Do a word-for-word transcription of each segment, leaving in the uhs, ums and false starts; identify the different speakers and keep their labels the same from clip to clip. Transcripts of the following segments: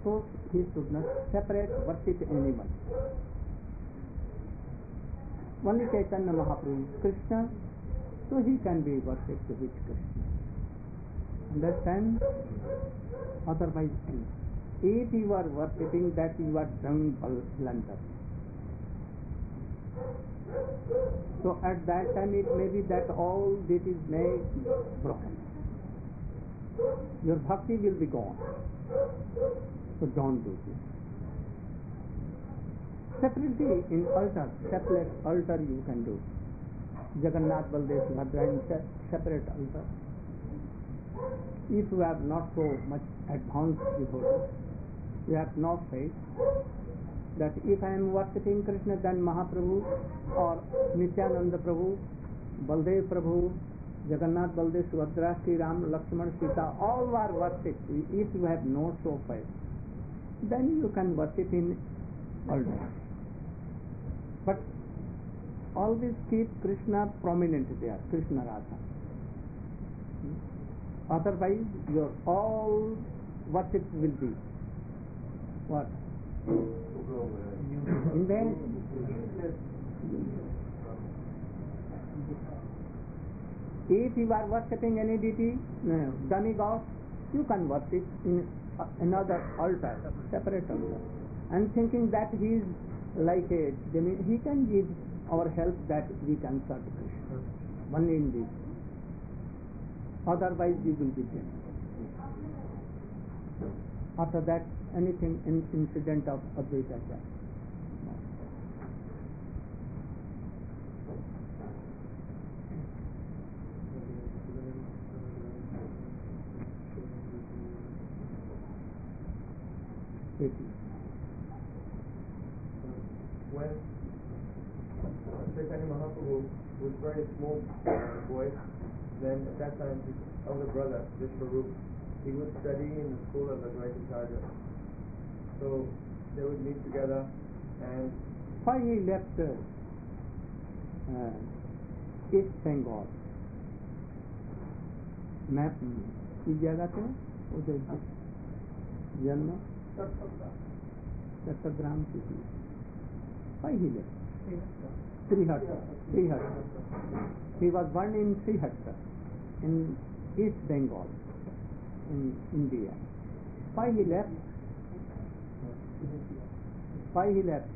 Speaker 1: therefore he should not separate worship anyone. Only Chaitanya Mahaprabhu is Krishna, so he can be worshipped with Krishna. Understand? Otherwise, if you are worshipping that, you are doing blunder. So at that time it may be that all this is made broken. Your bhakti will be gone. So don't do this. Separately in altar, separate altar you can do. Jagannath, Baldev, Subhadra in separate altar. If you have not so much advanced devotee, you have not faith that if I am worshipping Krishna, then Mahaprabhu or Nityananda Prabhu, Baldev Prabhu, Jagannath, Baldev, Subhadra, Sri Ram, Lakshmana, Sita, all are worshipped. If you have not so faith, then you can worship in altar. But always keep Krishna prominent there, Krishna Radha. Otherwise, your all worship will be what? In vain. If you are worshipping any deity, no, demigod, you can worship in another altar, separate altar, and thinking that he is like a demi, he can give our help that we can serve Krishna. Only in this. Otherwise, we will be dead. After that, anything in incident of Advaita Jaya.
Speaker 2: When Chaitanya Mahaprabhu was very small uh, boy, then at that time his elder brother, Vishwarup, he would study in the school of Advaitacharya. So they would meet together and...
Speaker 1: Why he left uh, uh, East Bengal? मैं किस जगह थे उधर जन्म चट्टग्राम की थी. Why he left? Srihatta. Srihatta. He was born in Srihatta in East Bengal in India. Why he left? Why he left?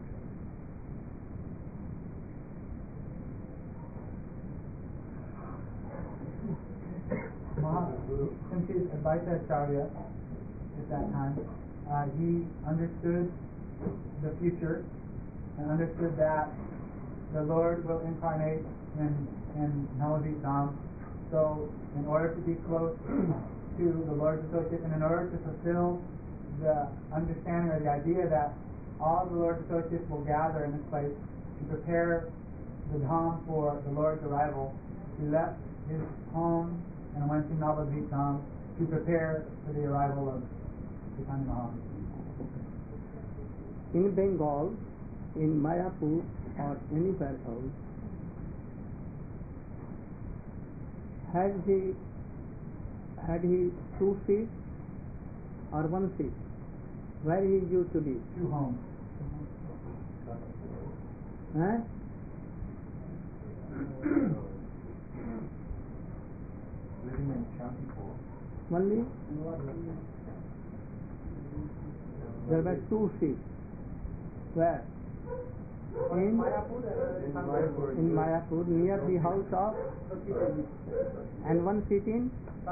Speaker 3: Mahaprabhu, since he was Advaita Acharya at that time, uh, he understood the future and understood that the Lord will incarnate in, in Navadvip Dham. So, in order to be close to the Lord's associate and in order to fulfill the understanding or the idea that all the Lord's associates will gather in this place to prepare the Dham for the Lord's arrival, he left his home and went to Navadvip Dham to prepare for the arrival of Chaitanya Mahaprabhu.
Speaker 1: In Bengal, in Mayapur or anywhere else, had he had he two seats or one seat? Where he used to live?
Speaker 3: Two homes.
Speaker 1: Huh?
Speaker 3: Living in Shantipur.
Speaker 1: Only? There were two seats. Where? In Mayapur, in Mayapur, near the house of, and one seat in.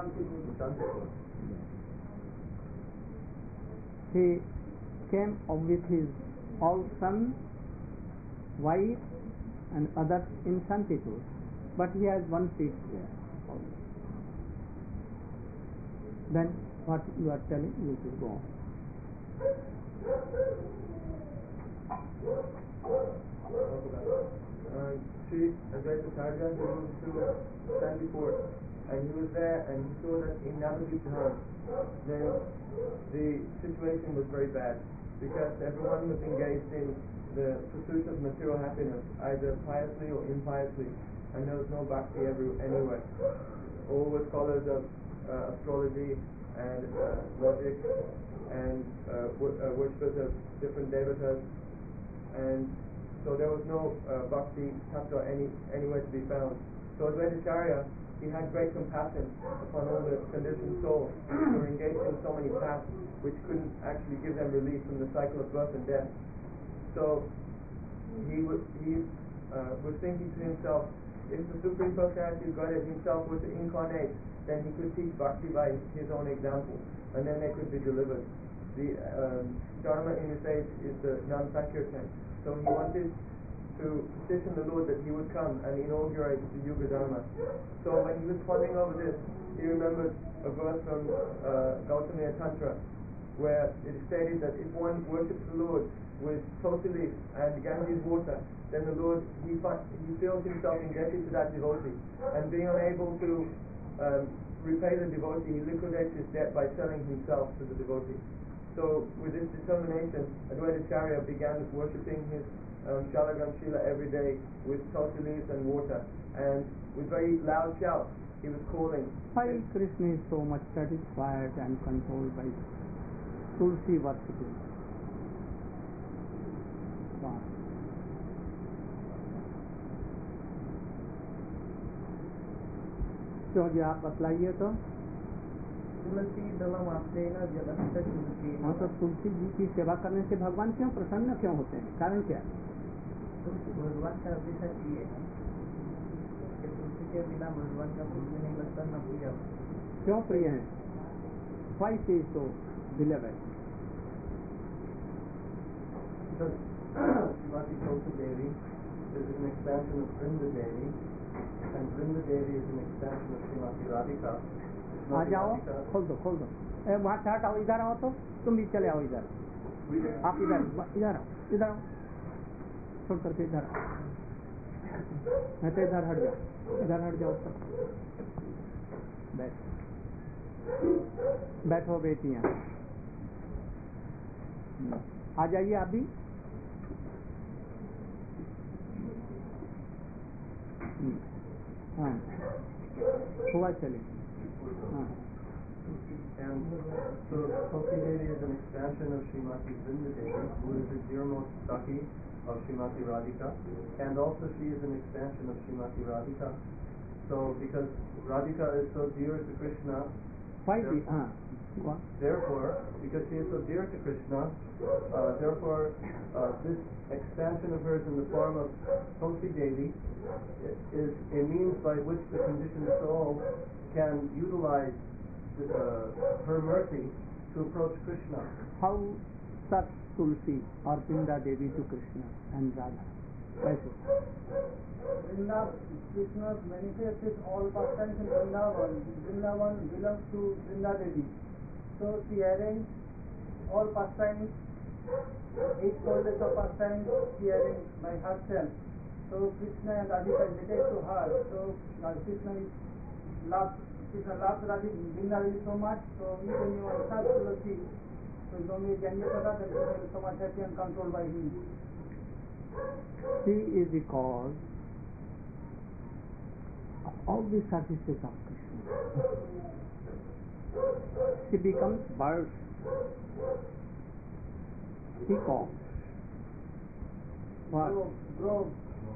Speaker 1: He came up with his all son, wife, and others in Shantipur, but he has one seat there. Then what you are telling, you should go on.
Speaker 2: Uh, Sri Advaitacharya, he moved to Shantipur, and he was there and he saw that in Navadvip Dham, then the situation was very bad because everyone was engaged in the pursuit of material happiness, either piously or impiously, and there was no bhakti every, anywhere. All were scholars of uh, astrology and uh, logic and uh, wor- uh, worshippers of different devatas, and so there was no uh, bhakti tattva any, anywhere to be found. So Advaitacharya, he had great compassion upon all the conditioned souls who were engaged in so many paths which couldn't actually give them relief from the cycle of birth and death. So he was, he, uh, was thinking to himself, if the Supreme Personality of Godhead himself were to incarnate, then he could teach bhakti by his own example, and then they could be delivered. The um, Dharma in this age is the Nam Sankirtan. So he wanted to petition the Lord that he would come and inaugurate the Yuga Dharma. So when he was pondering over this, he remembered a verse from uh, Gautamiya Tantra, where it is stated that if one worships the Lord with total leaf and Ganges water, then the Lord, he, he feels himself indebted to that devotee, and being unable to um, repay the devotee, he liquidates his debt by selling himself to the devotee. So with this determination, Advaitacharya began worshipping his um, Shalagram Shila every day with total leaves and water, and with very loud shouts he was calling.
Speaker 1: Why Krishna is so much satisfied and controlled by Tulsi worshipping? Wow. तो जी आप बतलाइए तो।
Speaker 2: तुलसी दलमासेन जलस्य तुलसी।
Speaker 1: हाँ, तो तुलसी जी की सेवा करने से भगवान क्यों प्रसन्न क्यों होते हैं? कारण क्या?
Speaker 2: तुलसी भगवान का हमेशा प्रिय है। तुलसी के बिना भगवान का भूल भी नहीं लगता, न प्रिय।
Speaker 1: क्यों प्रिय है? Why she is so beloved?
Speaker 2: Because Srimati Tulsi Devi is an expansion of Vrinda Devi, and Vrinda Devi is an expansion of Srimati Radhika.
Speaker 1: आ जाओ, खोल दो खोल दो, वहाँ से हटाओ, इधर आओ, तो तुम भी चले आओ इधर, आप इधर इधर आओ, इधर आओ, छोड़ करके इधर आओ, मैं तो इधर हट जाओ, इधर हट जाओ सब, बैठो बैठो बेटियां, आ जाइए आप भी। हाँ, हुआ चले। हाँ।
Speaker 2: And so Tulsi Devi is an expansion of Srimati Vrinda Devi, who is the dearmost Saki of Srimati Radhika, and also she is an expansion of Srimati Radhika. So because Radhika is so dear to Krishna,
Speaker 1: Why the, uh,
Speaker 2: therefore, because she is so dear to Krishna, uh, therefore uh, this expansion of hers in the form of Tulsi Devi is a means by which the conditioned soul can utilize uh, her mercy to approach Krishna.
Speaker 1: How such Tulsi or Vrinda Devi to Krishna and Radha? Kaise?
Speaker 3: Vrinda, Krishna's manifest is all pastimes in Vrindavan. Vrindavan belongs to Vrinda Devi. So she arranged all pastimes, eight folders of pastimes she arranged by herself. So Krishna and Radhika related to her. So uh, Krishna is loves Krishna loves Radhika Vrinda Devi so much. So even you are such Tulsi, so don't make any other that Krishna is so much happy and controlled by him.
Speaker 1: She is the cause of all the services of Krishna. She becomes birth, peacock, what?
Speaker 3: Grove, grove,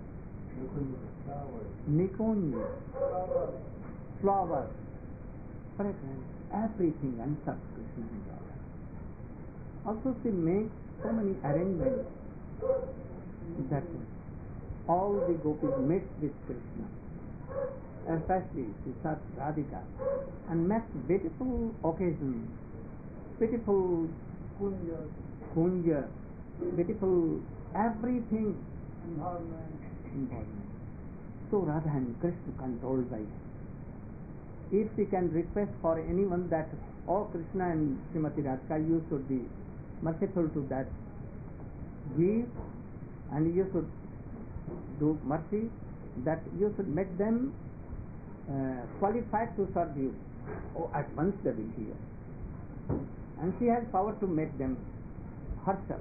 Speaker 1: Nikunj,
Speaker 3: flower,
Speaker 1: flower, fragrance, everything answers Krishna and Radha. Also she makes so many arrangements that all the gopis meet with Krishna, especially she serves Radhika, and makes beautiful occasions, beautiful
Speaker 3: kunja,
Speaker 1: kunja, beautiful everything
Speaker 3: environment.
Speaker 1: involvement. So Radha and Krishna controlled by her. If she can request for anyone that, oh Krishna and Srimati Radhika, you should be merciful to that, give, and you should do mercy, that you should make them uh, qualified to serve you. Oh, at once they will hear. And she has power to make them herself.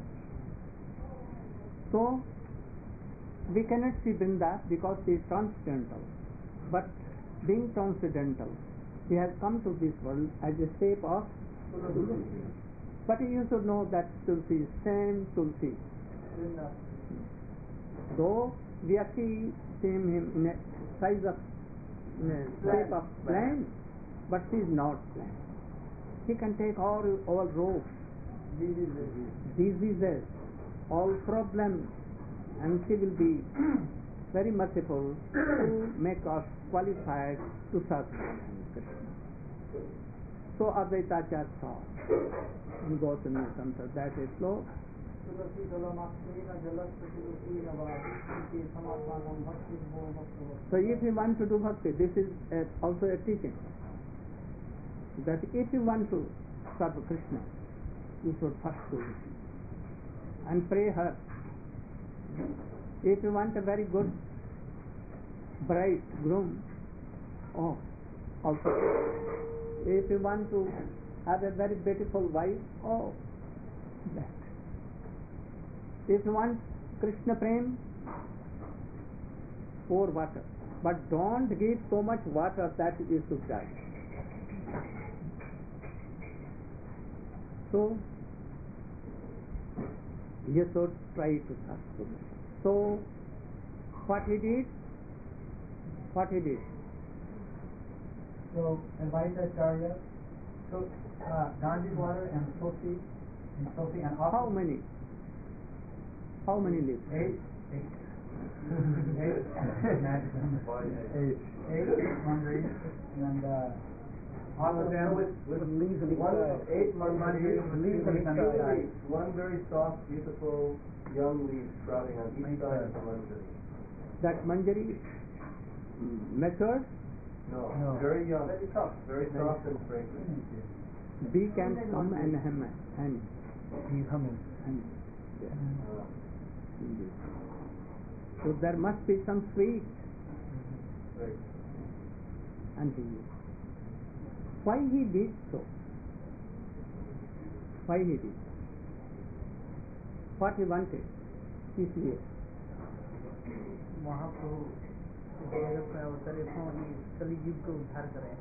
Speaker 1: So, we cannot see Vrinda because she is transcendental. But being transcendental, He has come to this world as a shape of Tulsi. But you should know that Tulsi is same Tulsi. So Vyakti same him in a size of in a shape of plant, but she is not plant. He can take all all roads, diseases, all problems, and she will be very merciful to make us qualified to serve Krishna. So Advaitacharya saw in Gautami Tantra that is slow. So if you want to do bhakti, this is a, also a teaching that if you want to serve Krishna, you should first do it and pray her. If you want a very good bride, groom, oh, also. If you want to have a very beautiful wife, oh, that. If you want Krishna Prem, pour water. But don't give so much water that you should die. So, you should try to serve. So, what he did? What he did?
Speaker 3: So, Advaitacharya took uh, Gandhi water and Tulsi, and Tulsi and offered.
Speaker 1: How many? How many leaves?
Speaker 3: Eight. Eight. Eight. Eight. Eight mandaris and uh, all of them
Speaker 2: with, with leaves on each side. Eight mandaris with leaves on each side. One very soft, beautiful young leaf sprouting on each side of the manjari.
Speaker 1: That manjari matured?
Speaker 2: No,
Speaker 3: No.
Speaker 2: very young, very soft, very soft and fragrant.
Speaker 1: Bee can come and hem and
Speaker 3: he's humming.
Speaker 1: and yeah.
Speaker 2: Uh,
Speaker 1: So there must be some sweet
Speaker 2: right.
Speaker 1: and he why he did so? Why he did? What he wanted? इसलिए
Speaker 4: महाप्रभु जगत में अवतरित हों कलियुग को उद्धार करें.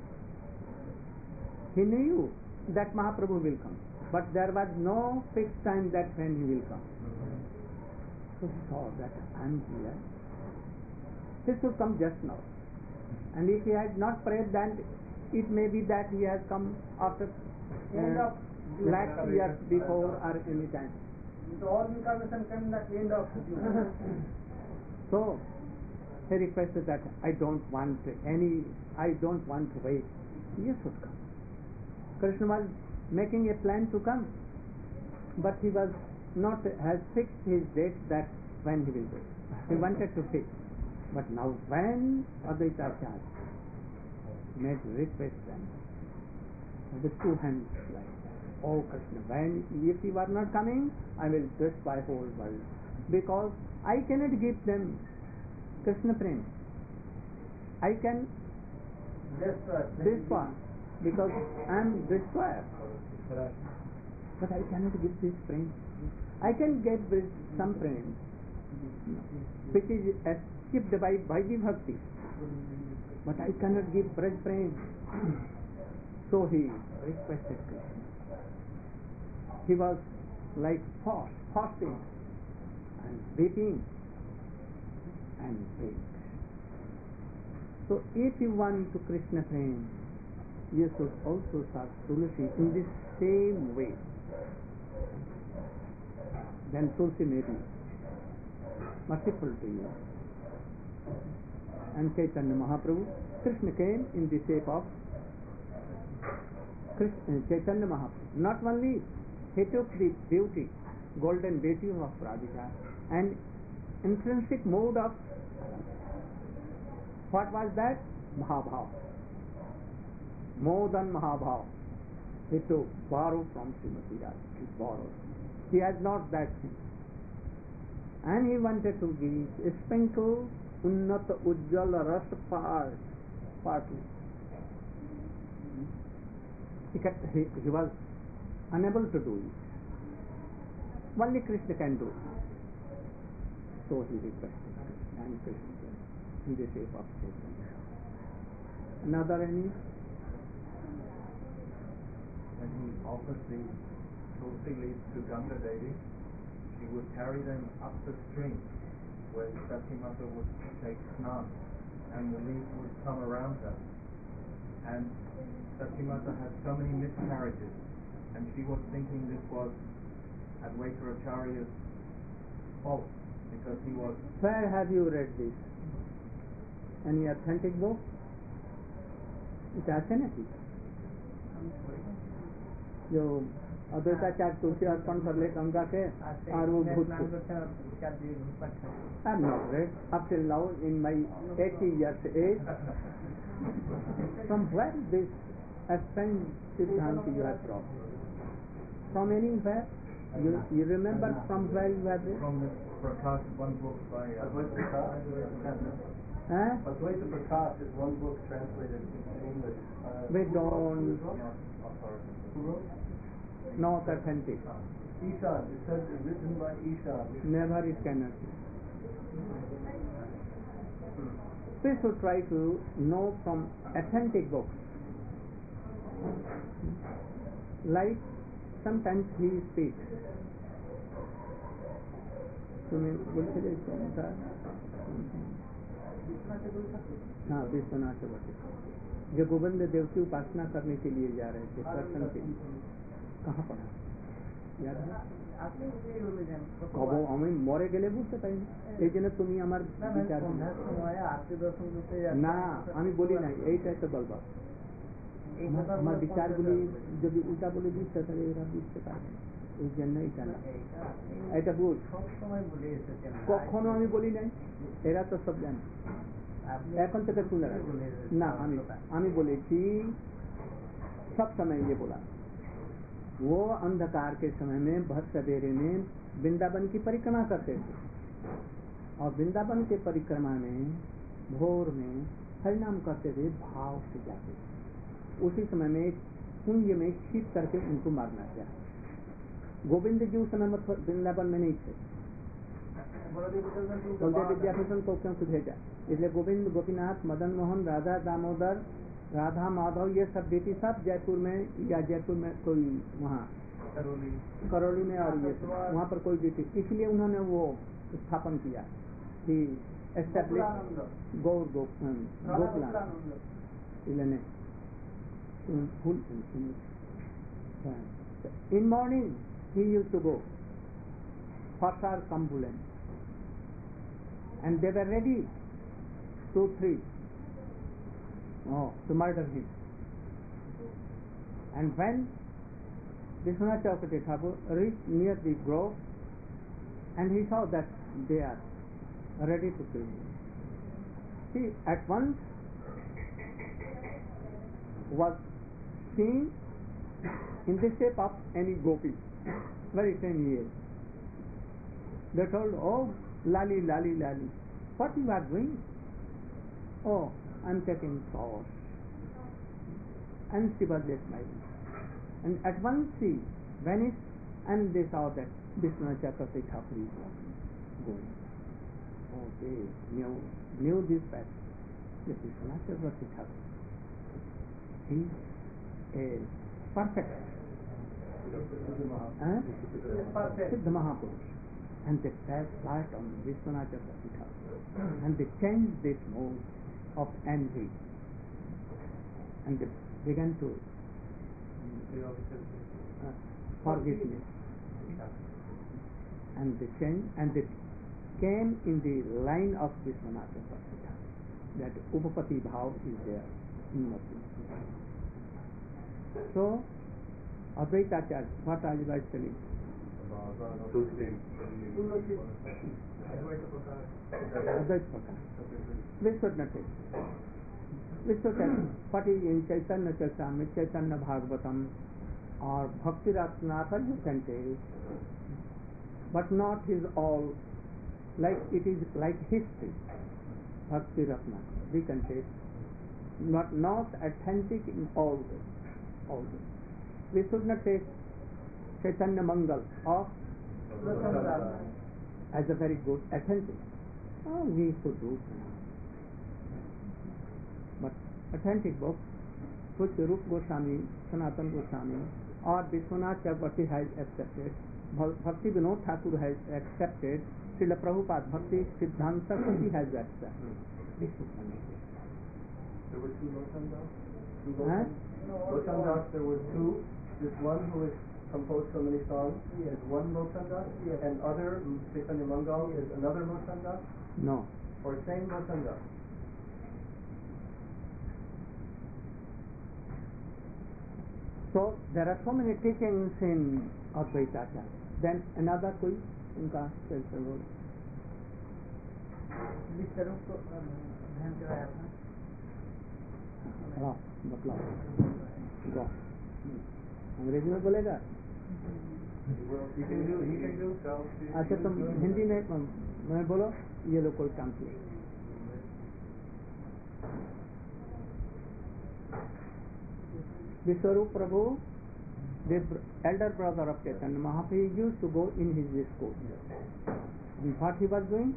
Speaker 1: He knew that Mahaprabhu will come, but there was no fixed time that when he will come. So he saw that I am here. He should come just now. And if he had not prayed, then it may be that he has come after uh, lakh years before or any time.
Speaker 4: So all incarnation came at the end of June.
Speaker 1: So he requested that I don't want any, I don't want to wait. He should come. Krishna was making a plan to come, but he was not has fixed his date that when he will go. He wanted to fix, but now when Advaitacharya made request then with two hands like, oh Krishna, when if you are not coming, I will destroy whole world, because I cannot give them Krishna Prem. I can
Speaker 4: Destroy.
Speaker 1: destroy because I am destroyer, but I cannot give this Prem. I can give some Prem which is achieved by Bhaji Bhakti, but I cannot give Braj Prem. So he requested Krishna. He was like fast, fasting and weeping and praying. So if you want to Krishna Prem, you should also serve Tulsi in this same way. Then Tulsi may be merciful to you. And Chaitanya Mahaprabhu, Krishna came in the shape of Krishna, Chaitanya Mahaprabhu. Not only he took the beauty, golden beauty of Radhika and intrinsic mode of what was that? Mahabhav. More than Mahabhav. He took borrow from Srimati Radhika. He borrowed. He has not that thing. And he wanted to give a sprinkle Unnata Ujjala Rasa part, partly. He, kept, he, he was unable to do it. Only Krishna can do it. So he requested Krishna, and Krishna came in the shape of Chaitanya. Another any?
Speaker 2: offered the tulsi leaves to Ganga Devi, she would carry them up the stream where Satimata would take snan, and the leaves would come around her. And Satimata had so many miscarriages, and she was thinking this was Advaita Acharya's fault because he was.
Speaker 1: Where have you read this? Any authentic book? It's authentic. जो अद्वैताचार्य तुलसी अर्पण कर ले गंगा के और वो भूत I have not read up till now in my eighty years age. From where this strange Siddhanta you have brought? From anywhere? You, you remember from where you have read?
Speaker 2: From the Prakash, one book by Advaita Prakash.
Speaker 1: Huh?
Speaker 2: Advaita Prakash is one book translated into English. Uh,
Speaker 1: We don't.
Speaker 2: Who wrote?
Speaker 1: Not authentic.
Speaker 2: Ishan. It says it's written by Ishan.
Speaker 1: Never it cannot be. We should try to know from authentic books. Like sometimes he speaks. तुम्हें बोलते थे कौन था? हाँ, विश्वनाथ चक्रवर्ती जो गोविंद देव की उपासना करने के लिए जा रहे थे दर्शन के लिए कहाँ पढ़ा याद है কব আমি মরে গেলে বুঝতে পারি এই জন্য তুমি আমার বিচার না আমি বলি নাই এইটাই তো বলবা আমার বিচারগুলি যদি উল্টা বলে দিস তাহলে এরা বুঝতে পারবে এই জন্য এটা না এটা বুঝ কখনো আমি বলি নাই এরা তো সব জানে এখন থেকে শুনে না আমি আমি বলেছি सब समय ये बोला वो अंधकार के समय में भर सवेरे में वृंदावन की परिक्रमा करते थे और वृंदावन के परिक्रमा में भोर में हरिनाम करते थे भाव से जाते थे उसी समय में कुंज में छीट करके उनको मारना चाहिए गोविंद जी उस समय वृंदावन में नहीं थे बलदेव विद्याभूषण को क्यों भेजा इसलिए गोविंद गोपीनाथ मदन मोहन राधा दामोदर राधा माधव ये सब बेटी सब जयपुर में या जयपुर में कोई वहाँ करौली में और ये वहाँ पर कोई बेटी इसलिए उन्होंने वो स्थापन किया कि establish Gaur Gokulanand full in morning he used to go for our ambulance and they were ready two three oh to murder him and when Vishwanath Chakravarti Thakur reached near the grove and he saw that they are ready to kill him he at once was seen in the shape of any gopi very same year. They told, oh, Lali, Lali, Lali, what you are doing? Oh, I'm taking sauce. And she was just smiling. And at once she vanished and they saw that Vishwanath Chakravarti Thakur is going. Oh, they knew, knew this fact. This Vishwanath Chakravarti Thakur. He is a perfect. Huh? Siddha Mahapurush. And they passed light on Vishwanath Chakravarti Thakur and they changed this mode of envy and they began to uh, forgiveness and they changed and they came in the line of Vishwanath Chakravarti Thakur that Upapati Bhav is there in Muslim. So Advaita Acharya, what are you guys telling? Advaita Prakash. Vishwanath. Vishwanath. What is in Chaitanya Charitamrita, Chaitanya Bhagavatam, or Bhakti Ratnatha you can take, but not his all. Like it is like history. Bhakti Ratnatha we can take, but not authentic in all ways. All ways. We should not take Chaitanya Mangal of as a very good authentic. Oh, we should do now. But authentic books, which Rupa Goswami, Sanatana Goswami, or Vishwanath Chakravarti has accepted, Bhakti Vinod Thakur has accepted, Srila Prabhupada Bhakti Siddhanta Saraswati has accepted. This is one idea.
Speaker 2: There were two Lotandas? Two
Speaker 1: Huh?
Speaker 2: Lotandas, there were two. This one who is composed so many songs
Speaker 3: Yes.
Speaker 2: is one Lotandas,
Speaker 3: Yes.
Speaker 2: and other, Chaitanya Mangal, is another Lotandas,
Speaker 1: No.
Speaker 2: or same Lotandas?
Speaker 1: So there are so many teachings in Advaita Acharya. Then another कोई उनका चरित्र बोलो.
Speaker 4: विश्वरूप को अध्ययन कराया था.
Speaker 1: हाँ, बतलाओ. गो. अंग्रेजी में बोलेगा.
Speaker 2: He can do, he can do self.
Speaker 1: अच्छा तुम हिंदी में मैं बोलो ये लोग कोई काम किए. Vishwarup Prabhu, the elder brother of Chaitanya Mahaprabhu, used to go in his school. And what he was doing?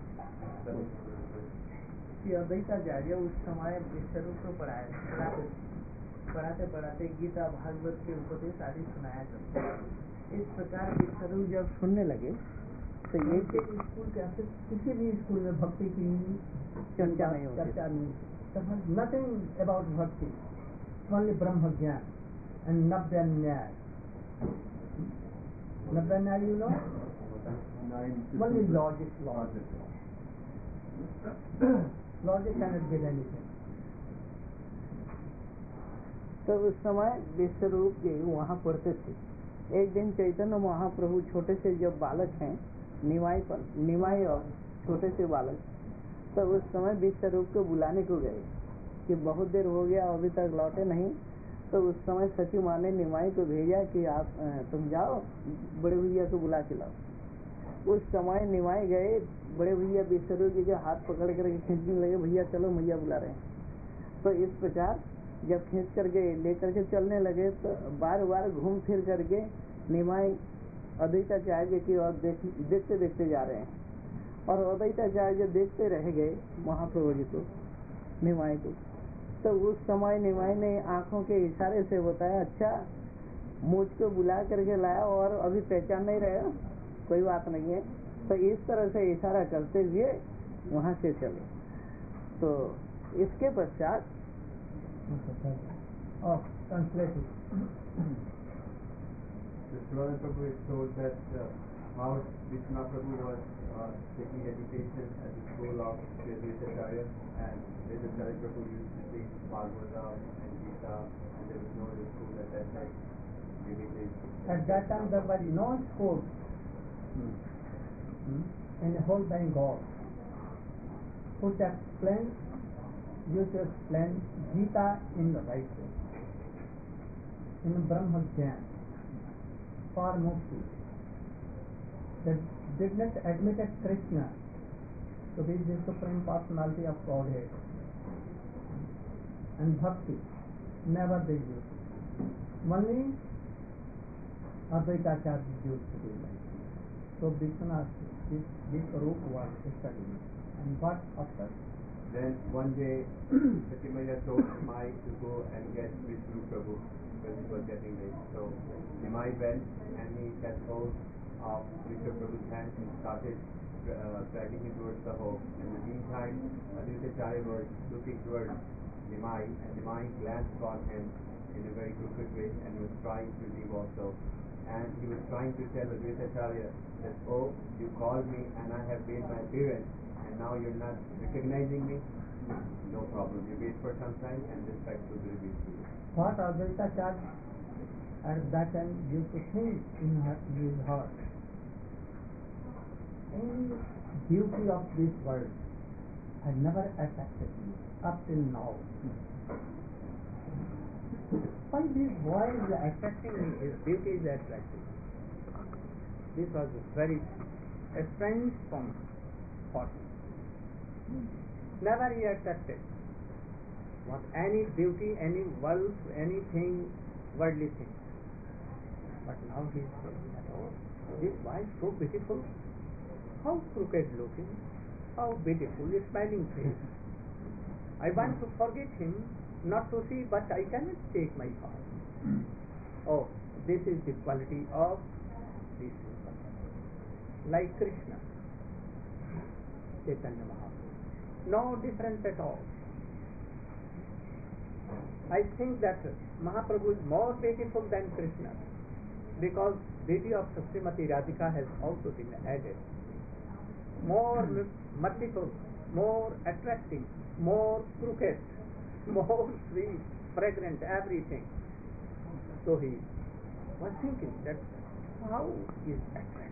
Speaker 4: कि अद्वैताचार्य उस समय विश्वरूप को पढ़ाए पढ़ाते पढ़ाते पढ़ाते गीता भागवत के उपदेश आदि सुनाया करते. इस प्रकार विश्वरूप जब सुनने लगे तो ये स्कूल के अंदर किसी भी स्कूल में भक्ति की चर्चा नहीं होती. चर्चा नहीं. Nothing about bhakti. Only Brahma Jnana and Nabdanyaya. Nabdanyaya, you know? Only logic, logic. Logic cannot get anything. तो उस समय विश्वरूप जी वहाँ पढ़ते थे. एक दिन चैतन्य महाप्रभु छोटे से जब बालक हैं निमाई पर निमाई और छोटे से बालक, तो उस समय विश्वरूप को बुलाने को गए कि बहुत देर हो गया अभी तक लौटे नहीं. तो उस समय सची माँ ने निमाई को भेजा कि आप तुम जाओ बड़े भैया को बुला के लाओ. उस समय निमाई गए, बड़े भैया विश्वरूप जी के हाथ पकड़ करके खींचने लगे, भैया चलो भैया बुला रहे हैं. तो इस प्रकार जब खींच करके लेकर के चलने लगे तो बार बार घूम फिर करके निमाई अद्वैताचार्य की ओर देख, देखते देखते जा रहे हैं. और अद्वैताचार्य देखते रह गए महाप्रभु जी को, निमाई को. तो उस समय निमाई ने आंखों के इशारे से बताया, अच्छा मुझको बुला करके लाया और अभी पहचान नहीं रहे, कोई बात नहीं है. तो इस तरह से इशारा करते हुए वहाँ से चले. तो इसके पश्चात translated
Speaker 2: Vishwanath Prabhu is told that uh, how Vishwanath Prabhu was uh, taking education at the school of Sri Advaitacharya, and Advaitacharya Prabhu used to teach Bhagavatam and Gita, and there was no other school at that time. Maybe they,
Speaker 1: At that time there was no school in the whole Bengal who explain, used to explain Gita in the right way, in Brahma Jnana, for Mukti. They did not admit Krishna to be the Supreme Personality of Godhead. And Bhakti, never they used. Only Advaita Acharya used to do that. So Vishwanath, this, this Rup was studying. And what after?
Speaker 2: then one day Satimaya told Nimai to go and get Vishnu Prabhu because it was getting late. So Nimai went and he got hold of Vishnu Prabhu's hand and started uh, dragging him towards the home. In the meantime, Advaitacharya was looking towards Nimai, and Nimai glanced on him in a very crooked way and was trying to leave also. And he was trying to tell Advaitacharya that, oh, you called me and I have made my appearance, and now you're not recognizing me? No problem. You wait for some time and this fact will be revealed to you.
Speaker 1: What Advaita Acharya at that time used to think in her, his heart, any beauty of this world had never attracted me up till now. Why this world is attracting me, his beauty is attracting. This was very strange from thought. Never he attracted. What any beauty, any wealth, anything, worldly thing. But now he is saying that, oh, this wife so beautiful, how crooked looking, how beautiful, smiling face. I want to forget him, not to see, but I cannot take my heart. Oh, this is the quality of these people. Like Krishna, Chaitanya Mahaprabhu. No difference at all. I think that Mahaprabhu is more beautiful than Krishna because beauty of Srimati Radhika has also been added. More merciful, more attractive, more crooked, more sweet, fragrant, everything. So he was thinking that how is attractive?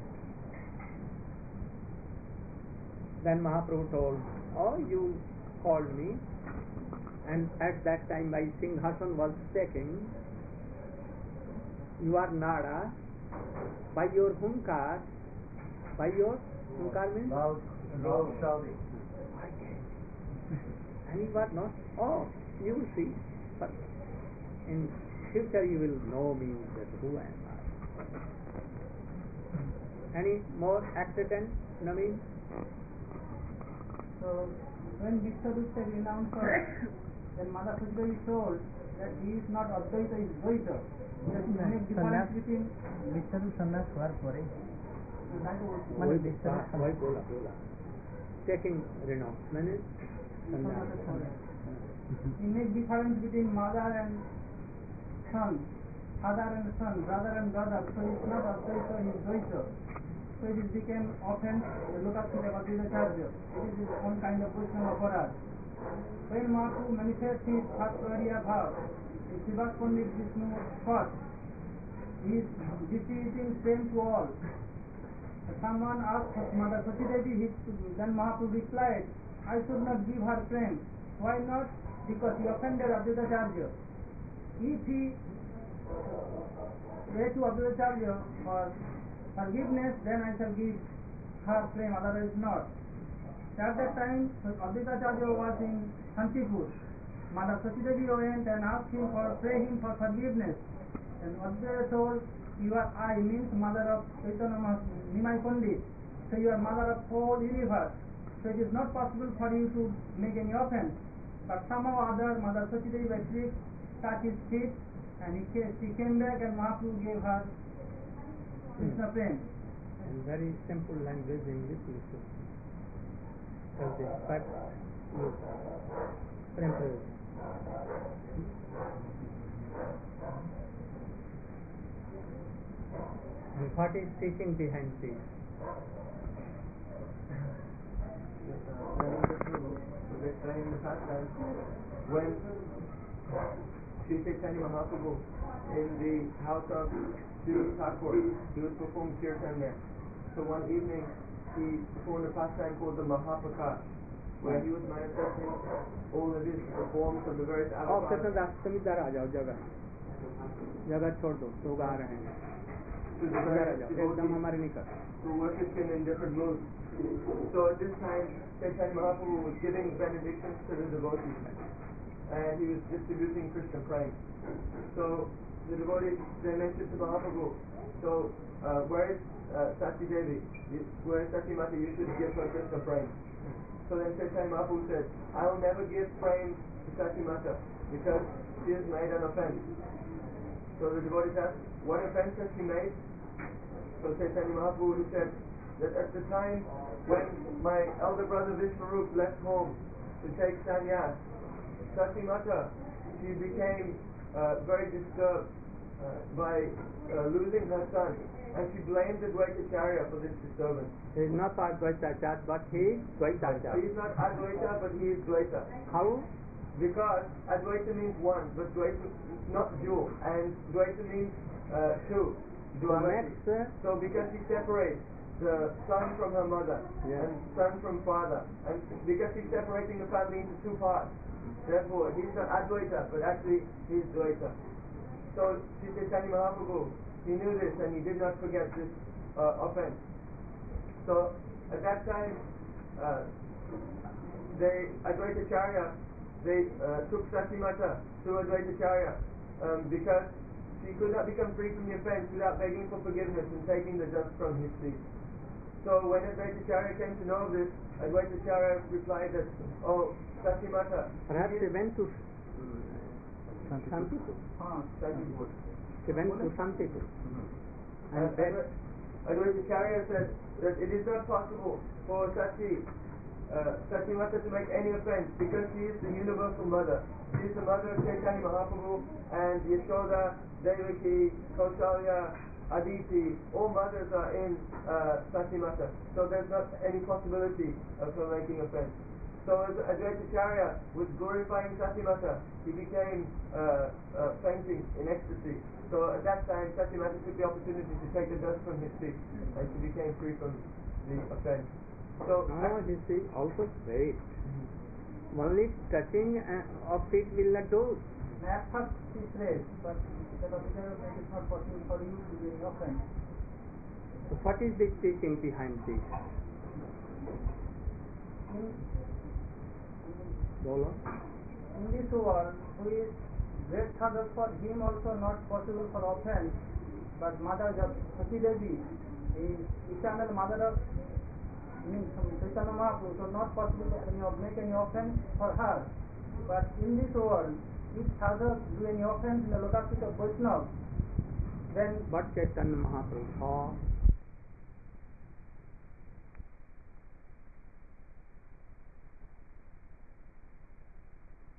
Speaker 1: Then Mahaprabhu told, oh, you called me, and at that time my Singhasan was shaking. You are Nada, by your hunkar, by your hunkar means?
Speaker 2: Loud, loud shouting.
Speaker 1: And you are not, oh, you will see, but in future you will know me that who I am. Any more accident, Naveen?
Speaker 3: So when Vishwadutta renounced her, then Mother Sachdevi told that he is not Advaita, he is Dvaita. There is no difference between
Speaker 4: Vishnu सन्यास हुआ परे
Speaker 1: वही वही बोला बोला taking renounce मैंने
Speaker 3: he makes difference between mother and son, father and son, brother and brother. So he is not Advaita, he is Dvaita. So it became offense, the lotus feet of Advaita Charya. It is his own kind of Vaishnava Aparad. When Mahaprabhu manifests his Bhaktariya Bhav, the Srivas Pandit Vishnu thought, he is distributing prem to all. Someone asked Mother Sachidevi, then Mahaprabhu replied, I should not give her prem. Why not? Because he offended Advaita Charya. If he pray to Advaita Charya for forgiveness, then I shall give her prem, otherwise not. At that time, Advaita Charya was in Shantipur. Mother Sachidevi went and asked him for pray him for forgiveness. And Advaita told, you are I, means mother of Chaitanya Nimai Pandit. So you are mother of whole universe. So it is not possible for you to make any offense. But somehow or other, Mother Sachidevi by trick touched his feet, and he came, she came back and Mahaprabhu gave her Krishna prem.
Speaker 1: And very simple language English you should tell this, but you simple. And what is teaching behind this?
Speaker 2: Explaining the past times when Sri Chaitanya Mahaprabhu in the house of Sri Thakur, he was performing kirtan there. So one evening he performed a pastime called the Mahaprakash, where he was manifesting all of his forms of the various
Speaker 1: और
Speaker 2: avatars.
Speaker 1: Krishna दास तुम इधर आ जाओ, जगह जगह छोड़ दो, लोग आ रहे हैं,
Speaker 2: To the
Speaker 1: इधर आ
Speaker 2: various
Speaker 1: जाओ, एकदम
Speaker 2: devotees
Speaker 1: हमारे निकट.
Speaker 2: who worship him in different moods. So at this time, Chaitanya Mahaprabhu was giving benedictions to the devotees, and he was distributing Krishna prem. So the devotees, they mentioned to Mahaprabhu, so uh, where is uh, Sachi Devi? Where is Sachi Mata? You should give her Krishna prem. So then Chaitanya Mahaprabhu said, I will never give prem to Sachi Mata because she has made an offense. So the devotees asked, what offense has she made? So Chaitanya Mahaprabhu said that at the time when my elder brother Vishwarup left home to take sannyas, Sachi Mata, she became uh, very disturbed uh, by uh, losing her son, and she blamed the Dvaitacharya for this disturbance.
Speaker 1: He is not Advaitacharya, but he is Dvaitacharya.
Speaker 2: He is not Advaita, but he is Dvaita.
Speaker 1: How?
Speaker 2: Because Advaita means one, but Dvaita not dual, and Dvaita means uh, two. Duality.
Speaker 1: Next, uh,
Speaker 2: So because he separates the son from her mother
Speaker 1: Yeah.
Speaker 2: and son from father, and because he's separating the family into two parts, therefore he's not Advaita, but actually he's Dvaita. So Sri Chaitanya Mahaprabhu, he knew this and he did not forget this uh, offense. So at that time, uh, they Advaitacharya, they uh, took Satimata to Advaitacharya um, because she could not become free from the offense without begging for forgiveness and taking the dust from his feet. So when Advaitacharya came to know of this, Advaitacharya replied that, oh, Satimata,
Speaker 1: perhaps
Speaker 2: he
Speaker 1: they
Speaker 2: is-
Speaker 1: went to Shantipur.
Speaker 2: Ah, Shantipur.
Speaker 1: even to Shantipur.
Speaker 2: And
Speaker 1: And that,
Speaker 2: Advaitacharya said that it is not possible for Sati, uh, Sati Mata to make any offense because she is the universal mother. She is the mother of Chaitanya Mahaprabhu and Yashoda, Devaki, Kaushalya, Aditi. All mothers are in uh, Sati Mata. So there's not any possibility of her making offense. So as Advaitacharya was glorifying Sati Mata, he became uh, uh, fainting in ecstasy. So at that time, Sati Mata took the opportunity to take the dust from his feet, and she became free from the offense. So
Speaker 1: now he see also great. Only touching uh, of feet will not do.
Speaker 3: At first she says, but the officer it is not possible for you to do any offense.
Speaker 1: So what is the teaching behind this?
Speaker 3: In,
Speaker 1: Bolo?
Speaker 3: in this world, who is great father, for him also not possible for offense, but mother of Sati Devi is eternal mother of means Chaitanya Mahaprabhu, so not possible to any, make any offense for her. But in this world, if sadhak do any offense in the lotus feet of Vaishnava, then
Speaker 1: But Chaitanya Mahaprabhu saw